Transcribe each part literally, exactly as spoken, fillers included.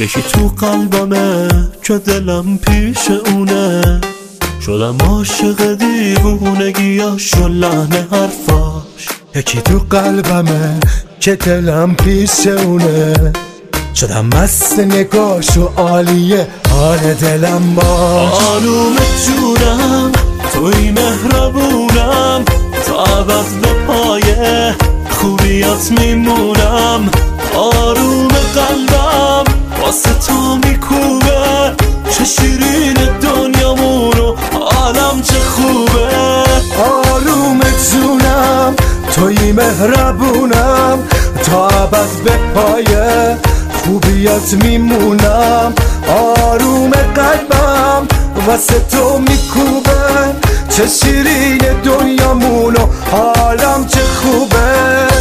یکی تو قلبمه که دلم پیش اونه، شدم عاشق دیوونگیاش و لحن حرفاش. یکی تو قلبمه که دلم پیش اونه، شدم مست نگاش و عالیه حال دلم باش. آروم جونم توی مهربونم، تا ابد به پایه خوبیات میمونم. آروم قلبم واسه تو میکوبه، چه شیرین دنیامون و عالم چه خوبه. آروم جونم توی مهربونم، تا ابد به پایه خوبیات میمونم. آروم قلبم واسه تو میکوبه، چه شیرین دنیامون و حالم چه خوبه.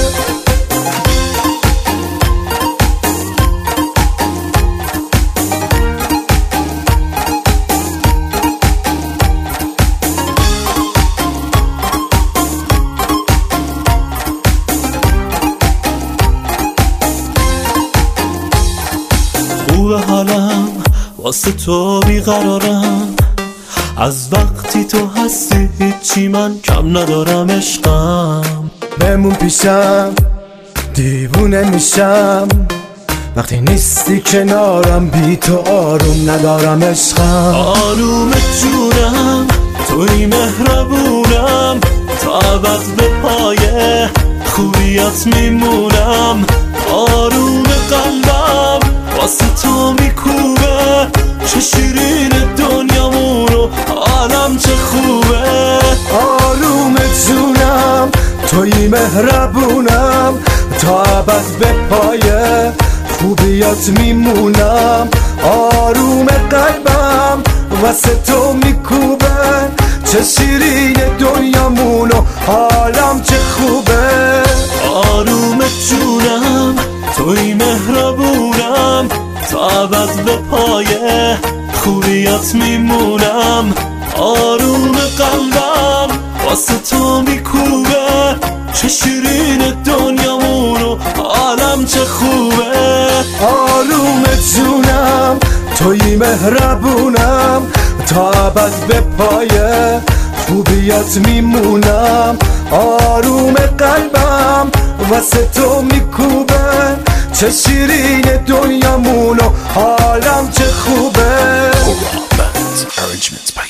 خوب حالم واسه تو بیقرارم، از وقتی تو هستی هیچی من کم ندارم. عشقم بمون پیشم دیوونه میشم، وقتی نیستی کنارم بی تو آروم ندارم. عشقم آروم جونم توی مهربونم، تا ابد به پایه خوبیات میمونم. آروم قلبم واسه تو میکوبه، چه شیرین دنیامون و عالم چه خوبه. آروم جونم توی مهربونم، تا ابد به پایه خوبیات میمونم. آروم قلبم واسه تو میکوبه، چه شیرین دنیامون و حالم چه خوبه. آروم جونم توی مهربونم، تا ابد به پایه خوبیات میمونم. آروم قلبم واسه تو میکوبه، چه شیرین دنیامون و عالم چه خوبه. آروم جونم توی مهربونم، تا ابد به پایه خوبیات میمونم. آروم قلبم واسه تو میکوبه، چه شیرین دنیامون و حالم چه خوبه.